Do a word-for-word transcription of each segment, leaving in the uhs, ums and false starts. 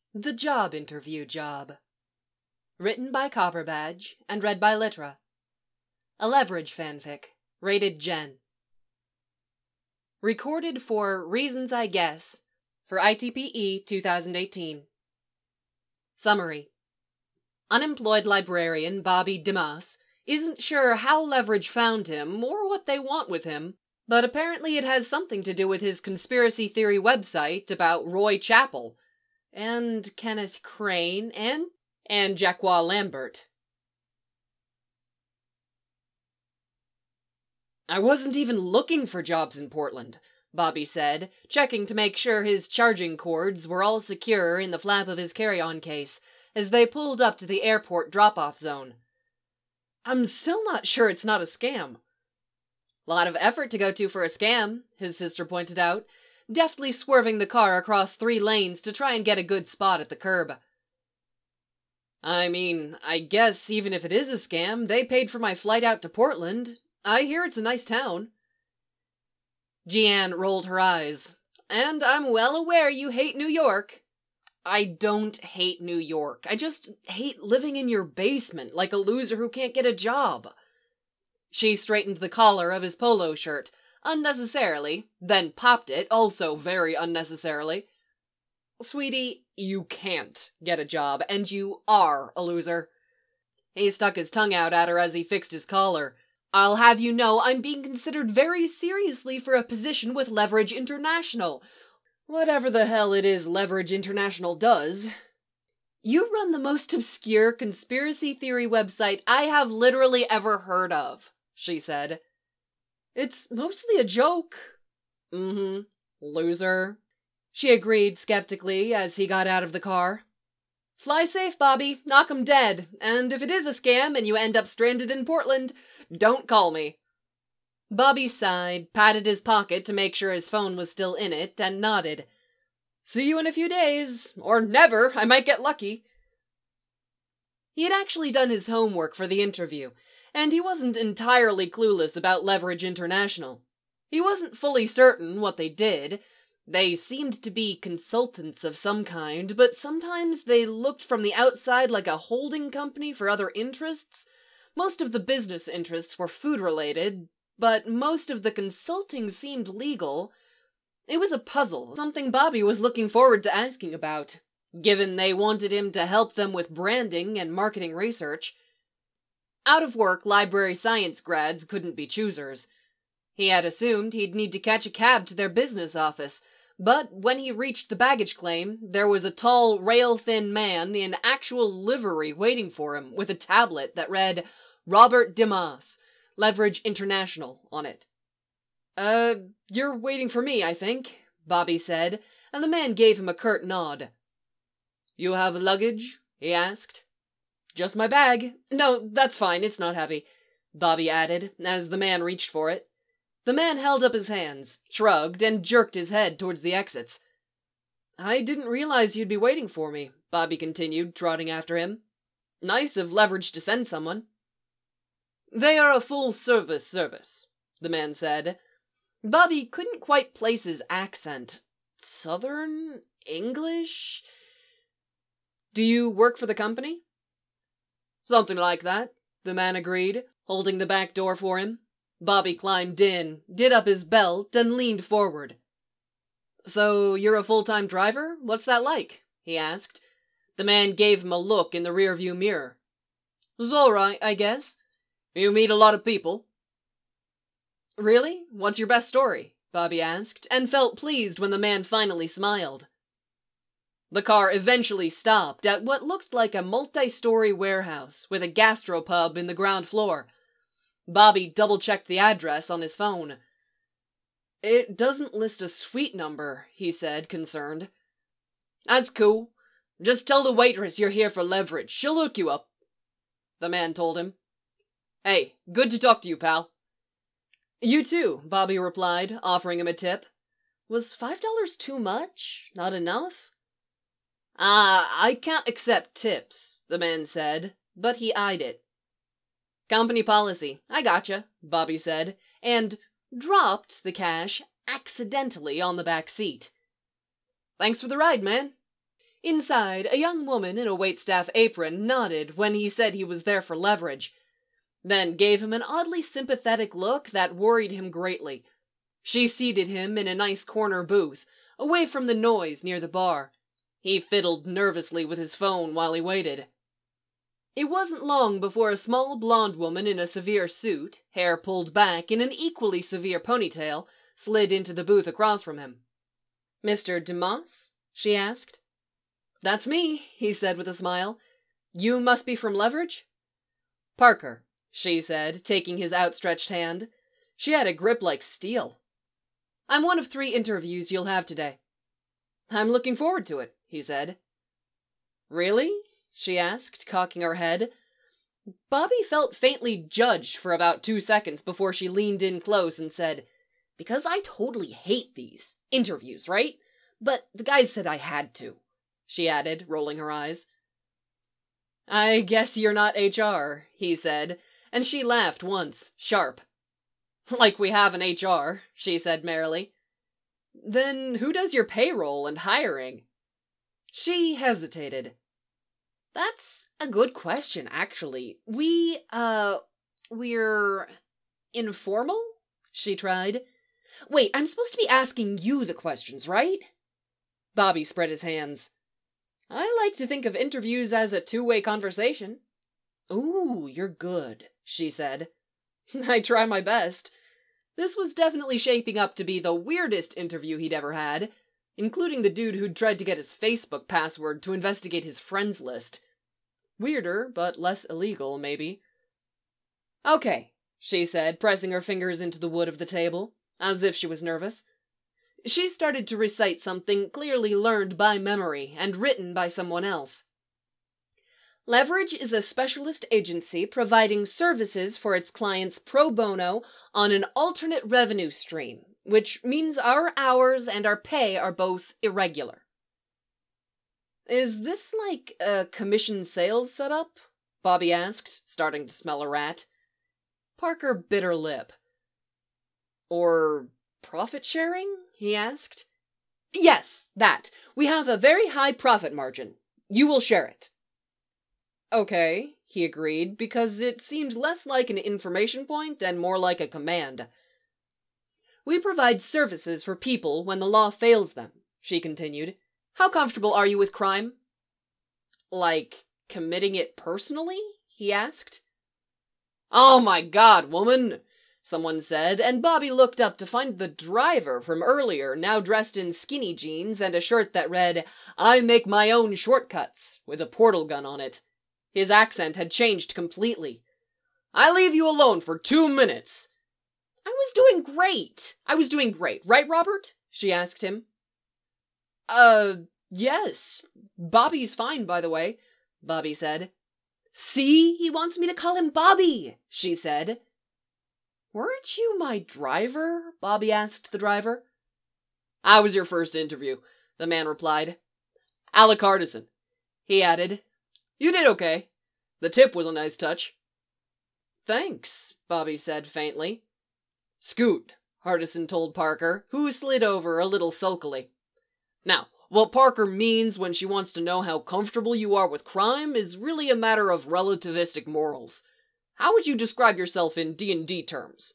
The Job Interview Job. Written by Copperbadge and read by Litra. A Leverage fanfic. Rated Gen. Recorded for Reasons I Guess for I T P E twenty eighteen. Summary. Unemployed librarian Bobby Dimas isn't sure how Leverage found him or what they want with him, but apparently it has something to do with his conspiracy theory website about Roy Chappell, and Kenneth Crane, and, and Jacques Lambert. I wasn't even looking for jobs in Portland, Bobby said, checking to make sure his charging cords were all secure in the flap of his carry-on case as they pulled up to the airport drop-off zone. I'm still not sure it's not a scam. Lot of effort to go to for a scam, his sister pointed out, deftly swerving the car across three lanes to try and get a good spot at the curb. I mean, I guess even if it is a scam, they paid for my flight out to Portland. I hear it's a nice town. Jeanne rolled her eyes. And I'm well aware you hate New York. I don't hate New York. I just hate living in your basement like a loser who can't get a job. She straightened the collar of his polo shirt, unnecessarily, then popped it, also very unnecessarily. Sweetie, you can't get a job, and you are a loser. He stuck his tongue out at her as he fixed his collar. I'll have you know I'm being considered very seriously for a position with Leverage International. Whatever the hell it is Leverage International does. You run the most obscure conspiracy theory website I have literally ever heard of, she said. It's mostly a joke. Mm-hmm. Loser. She agreed skeptically as he got out of the car. Fly safe, Bobby. Knock 'em dead. And if it is a scam and you end up stranded in Portland, don't call me. Bobby sighed, patted his pocket to make sure his phone was still in it, and nodded. See you in a few days. Or never. I might get lucky. He had actually done his homework for the interview, and he wasn't entirely clueless about Leverage International. He wasn't fully certain what they did. They seemed to be consultants of some kind, but sometimes they looked from the outside like a holding company for other interests. Most of the business interests were food-related, but most of the consulting seemed legal. It was a puzzle, something Bobby was looking forward to asking about, given they wanted him to help them with branding and marketing research. Out-of-work library science grads couldn't be choosers. He had assumed he'd need to catch a cab to their business office, but when he reached the baggage claim, there was a tall, rail-thin man in actual livery waiting for him with a tablet that read Robert Dimas, Leverage International, on it. Uh, you're waiting for me, I think, Bobby said, and the man gave him a curt nod. You have luggage? He asked. Just my bag. No, that's fine, it's not heavy, Bobby added, as the man reached for it. The man held up his hands, shrugged, and jerked his head towards the exits. I didn't realize you'd be waiting for me, Bobby continued, trotting after him. Nice of Leverage to send someone. They are a full-service service, the man said. Bobby couldn't quite place his accent. Southern? English? Do you work for the company? Something like that, the man agreed, holding the back door for him. Bobby climbed in, did up his belt, and leaned forward. So you're a full-time driver? What's that like? He asked. The man gave him a look in the rearview mirror. It's all right, I guess. You meet a lot of people. Really? What's your best story? Bobby asked, and felt pleased when the man finally smiled. The car eventually stopped at what looked like a multi-story warehouse with a gastropub in the ground floor. Bobby double-checked the address on his phone. It doesn't list a suite number, he said, concerned. That's cool. Just tell the waitress you're here for Leverage. She'll hook you up, the man told him. Hey, good to talk to you, pal. You too, Bobby replied, offering him a tip. Was five dollars too much? Not enough? Ah, I can't accept tips, the man said, but he eyed it. Company policy. I gotcha, Bobby said, and dropped the cash accidentally on the back seat. Thanks for the ride, man. Inside, a young woman in a waitstaff apron nodded when he said he was there for Leverage, then gave him an oddly sympathetic look that worried him greatly. She seated him in a nice corner booth, away from the noise near the bar. He fiddled nervously with his phone while he waited. It wasn't long before a small blonde woman in a severe suit, hair pulled back in an equally severe ponytail, slid into the booth across from him. "Mister Dumas?" she asked. "That's me," he said with a smile. "You must be from Leverage?" "Parker," she said, taking his outstretched hand. She had a grip like steel. "I'm one of three interviews you'll have today." "I'm looking forward to it," he said. "Really?" she asked, cocking her head. Bobby felt faintly judged for about two seconds before she leaned in close and said, "Because I totally hate these interviews, right? But the guys said I had to," she added, rolling her eyes. "I guess you're not H R, he said, and she laughed once, sharp. "Like we have an H R, she said merrily. "Then who does your payroll and hiring?" She hesitated. "That's a good question, actually. We, uh, we're informal?" she tried. "Wait, I'm supposed to be asking you the questions, right?" Bobby spread his hands. "I like to think of interviews as a two-way conversation." "Ooh, you're good," she said. "I try my best." This was definitely shaping up to be the weirdest interview he'd ever had, including the dude who'd tried to get his Facebook password to investigate his friends list. Weirder, but less illegal, maybe. "Okay," she said, pressing her fingers into the wood of the table, as if she was nervous. She started to recite something clearly learned by memory and written by someone else. "Leverage is a specialist agency providing services for its clients pro bono on an alternate revenue stream, which means our hours and our pay are both irregular." "Is this like a commission sales setup?" Bobby asked, starting to smell a rat. Parker bit her lip. "Or profit sharing?" he asked. "Yes, that. We have a very high profit margin. You will share it." "Okay," he agreed, because it seemed less like an information point and more like a command. "We provide services for people when the law fails them," she continued. "How comfortable are you with crime?" "Like committing it personally?" he asked. "Oh my God, woman!" someone said, and Bobby looked up to find the driver from earlier now dressed in skinny jeans and a shirt that read, "I make my own shortcuts," with a portal gun on it. His accent had changed completely. "I leave you alone for two minutes." "I was doing great. I was doing great. Right, Robert?" she asked him. Uh, yes. Bobby's fine, by the way," Bobby said. "See, he wants me to call him Bobby," she said. "Weren't you my driver?" Bobby asked the driver. "I was your first interview," the man replied. "Alec Hardison," he added. "You did okay. The tip was a nice touch." "Thanks," Bobby said faintly. "Scoot," Hardison told Parker, who slid over a little sulkily. "Now, what Parker means when she wants to know how comfortable you are with crime is really a matter of relativistic morals. How would you describe yourself in D and D terms?"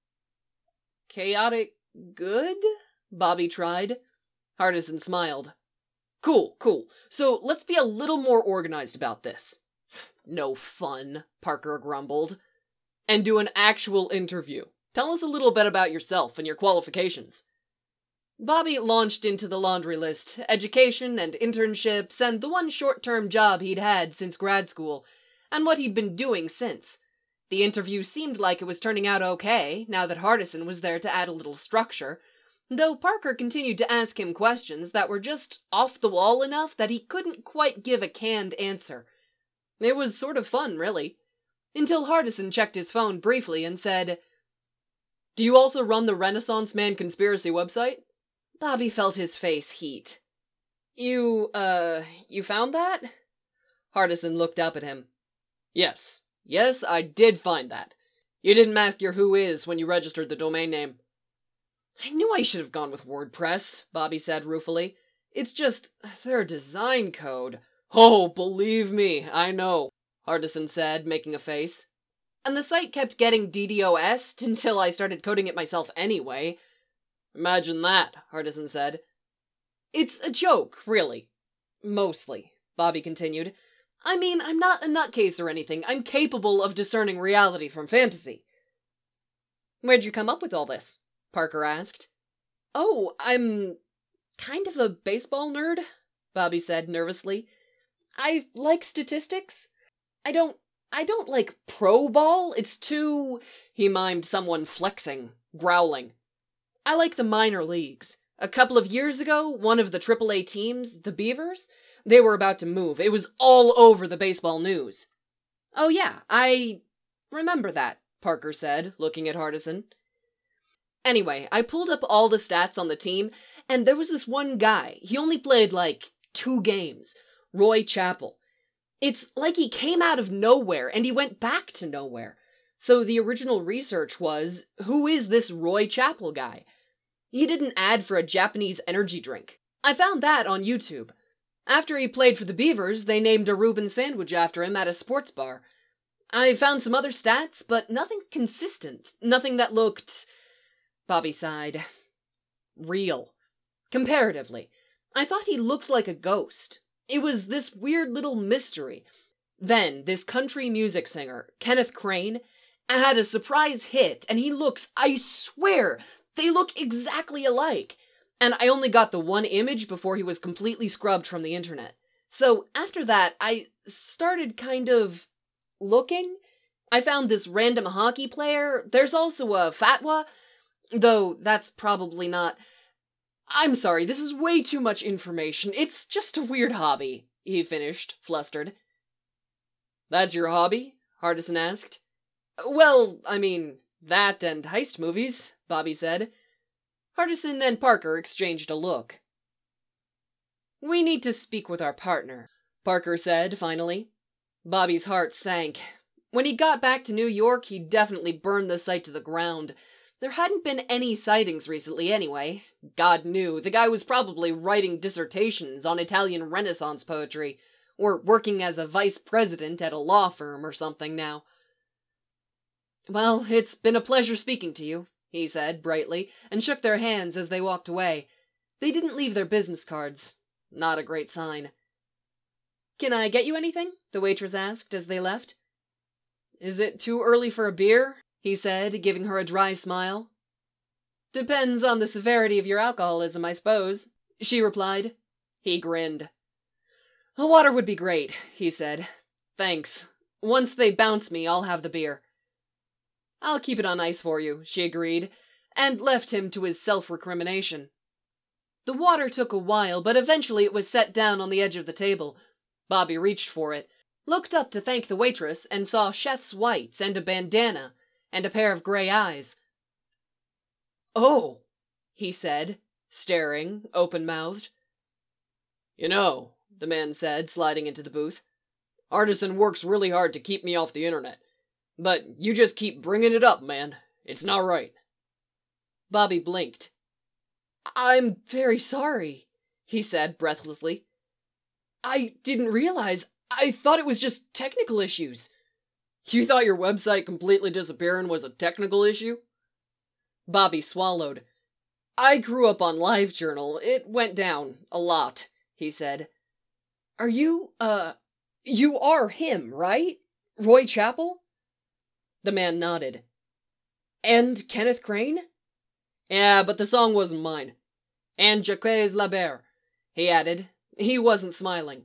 "Chaotic good?" Bobby tried. Hardison smiled. "Cool, cool. So let's be a little more organized about this." "No fun," Parker grumbled. "And do an actual interview. Tell us a little bit about yourself and your qualifications." Bobby launched into the laundry list, education and internships, and the one short-term job he'd had since grad school, and what he'd been doing since. The interview seemed like it was turning out okay, now that Hardison was there to add a little structure, though Parker continued to ask him questions that were just off the wall enough that he couldn't quite give a canned answer. It was sort of fun, really. Until Hardison checked his phone briefly and said, "Do you also run the Renaissance Man Conspiracy website?" Bobby felt his face heat. You, uh, you found that?" Hardison looked up at him. Yes, yes, I did find that. You didn't mask your who is when you registered the domain name." "I knew I should have gone with WordPress," Bobby said ruefully. It's just their design code. Oh, believe me, I know, Hardison said, making a face. And the site kept getting DDoS'd until I started coding it myself anyway. Imagine that, Hardison said. It's a joke, really. Mostly, Bobby continued. I mean, I'm not a nutcase or anything. I'm capable of discerning reality from fantasy. Where'd you come up with all this? Parker asked. Oh, I'm kind of a baseball nerd, Bobby said nervously. I like statistics. I don't, I don't like pro ball. It's too, he mimed someone flexing, growling. I like the minor leagues. A couple of years ago, one of the triple A teams, the Beavers, they were about to move. It was all over the baseball news. Oh yeah, I remember that, Parker said, looking at Hardison. Anyway, I pulled up all the stats on the team, and there was this one guy. He only played, like, two games. Roy Chappell. It's like he came out of nowhere, and he went back to nowhere. So the original research was, who is this Roy Chappell guy? He did an ad for a Japanese energy drink. I found that on YouTube. After he played for the Beavers, they named a Reuben sandwich after him at a sports bar. I found some other stats, but nothing consistent. Nothing that looked... Bobby sighed. Real. Comparatively. I thought he looked like a ghost. It was this weird little mystery. Then, this country music singer, Kenneth Crane, had a surprise hit, and he looks, I swear, they look exactly alike. And I only got the one image before he was completely scrubbed from the internet. So, after that, I started kind of looking. I found this random hockey player. There's also a fatwa, though that's probably not... I'm sorry, this is way too much information. It's just a weird hobby, he finished, flustered. That's your hobby? Hardison asked. Well, I mean, that and heist movies, Bobby said. Hardison and Parker exchanged a look. We need to speak with our partner, Parker said, finally. Bobby's heart sank. When he got back to New York, he definitely burned the site to the ground. There hadn't been any sightings recently anyway. God knew, the guy was probably writing dissertations on Italian Renaissance poetry, or working as a vice president at a law firm or something now. Well, it's been a pleasure speaking to you, he said brightly, and shook their hands as they walked away. They didn't leave their business cards. Not a great sign. Can I get you anything? The waitress asked as they left. Is it too early for a beer? He said, giving her a dry smile. Depends on the severity of your alcoholism, I suppose, she replied. He grinned. A water would be great, he said. Thanks. Once they bounce me, I'll have the beer. I'll keep it on ice for you, she agreed, and left him to his self-recrimination. The water took a while, but eventually it was set down on the edge of the table. Bobby reached for it, looked up to thank the waitress, and saw chef's whites and a bandana, and a pair of gray eyes. Oh, he said, staring, open-mouthed. You know, the man said, sliding into the booth, Hardison works really hard to keep me off the internet. But you just keep bringing it up, man. It's not right. Bobby blinked. I'm very sorry, he said breathlessly. I didn't realize. I thought it was just technical issues. You thought your website completely disappearing was a technical issue? Bobby swallowed. I grew up on LiveJournal. It went down a lot, he said. Are you, uh, you are him, right? Roy Chappell? The man nodded. And Kenneth Crane? Yeah, but the song wasn't mine. And Jacques Labert, he added. He wasn't smiling.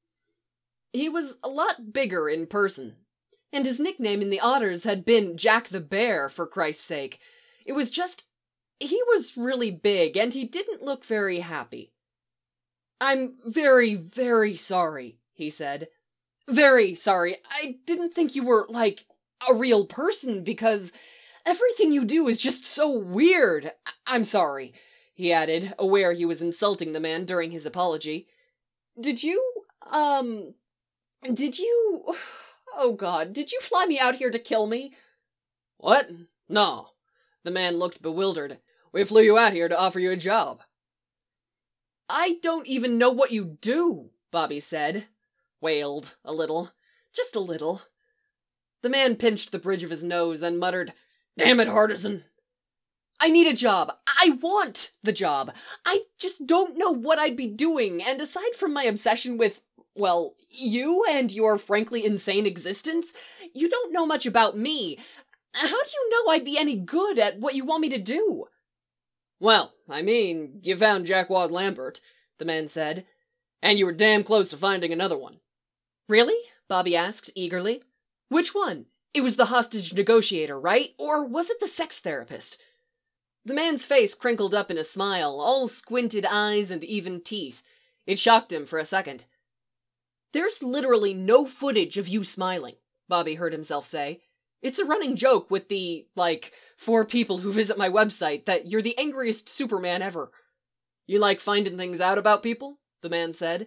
He was a lot bigger in person, and his nickname in the Otters had been Jack the Bear, for Christ's sake. It was just, he was really big, and he didn't look very happy. I'm very, very sorry, he said. Very sorry. I didn't think you were, like, a real person, because everything you do is just so weird. I- I'm sorry, he added, aware he was insulting the man during his apology. Did you, um, did you, oh God, did you fly me out here to kill me? What? No. The man looked bewildered. We flew you out here to offer you a job. I don't even know what you do, Bobby said. Wailed a little. Just a little. The man pinched the bridge of his nose and muttered, "Damn it, Hardison." I need a job. I want the job. I just don't know what I'd be doing, and aside from my obsession with, well, you and your frankly insane existence, you don't know much about me. How do you know I'd be any good at what you want me to do? Well, I mean, you found Jackwad Lambert, the man said, and you were damn close to finding another one. Really? Bobby asked eagerly. Which one? It was the hostage negotiator, right? Or was it the sex therapist? The man's face crinkled up in a smile, all squinted eyes and even teeth. It shocked him for a second. There's literally no footage of you smiling, Bobby heard himself say. It's a running joke with the, like, four people who visit my website that you're the angriest Superman ever. You like finding things out about people? The man said.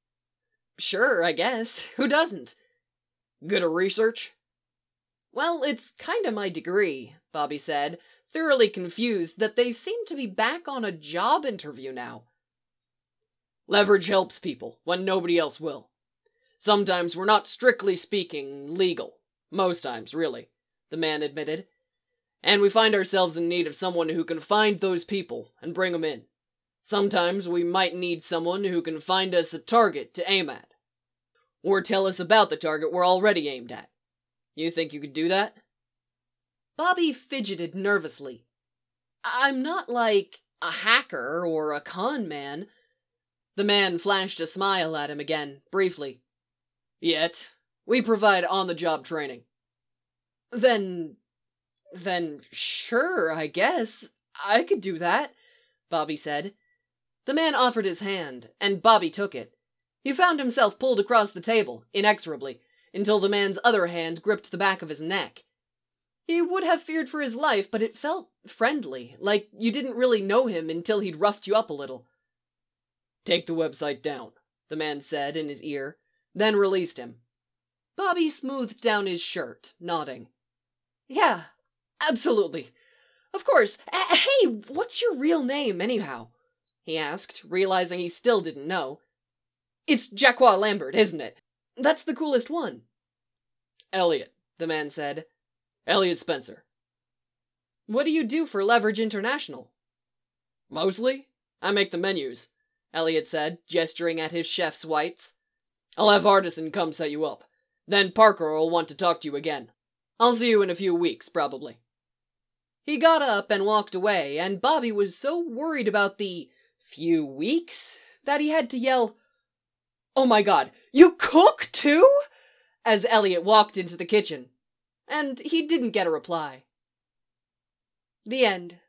Sure, I guess. Who doesn't? Good at research? Well, it's kinda my degree, Bobby said, thoroughly confused that they seemed to be back on a job interview now. Leverage helps people when nobody else will. Sometimes we're not, strictly speaking, legal. Most times, really, the man admitted. And we find ourselves in need of someone who can find those people and bring them in. Sometimes we might need someone who can find us a target to aim at. Or tell us about the target we're already aimed at. You think you could do that? Bobby fidgeted nervously. I'm not like a hacker or a con man. The man flashed a smile at him again, briefly. Yet, we provide on-the-job training. Then, then sure, I guess. I could do that, Bobby said. The man offered his hand, and Bobby took it. He found himself pulled across the table, inexorably, until the man's other hand gripped the back of his neck. He would have feared for his life, but it felt friendly, like you didn't really know him until he'd roughed you up a little. Take the website down, the man said in his ear, then released him. Bobby smoothed down his shirt, nodding. Yeah, absolutely. Of course. A- hey, what's your real name, anyhow? He asked, realizing he still didn't know. It's Jackwad Lambert, isn't it? That's the coolest one. Elliot, the man said. Elliot Spencer. What do you do for Leverage International? Mostly, I make the menus, Elliot said, gesturing at his chef's whites. I'll have Hardison come set you up. Then Parker will want to talk to you again. I'll see you in a few weeks, probably. He got up and walked away, and Bobby was so worried about the few weeks that he had to yell, "Oh my God, you cook too?" as Elliot walked into the kitchen. And he didn't get a reply. The end.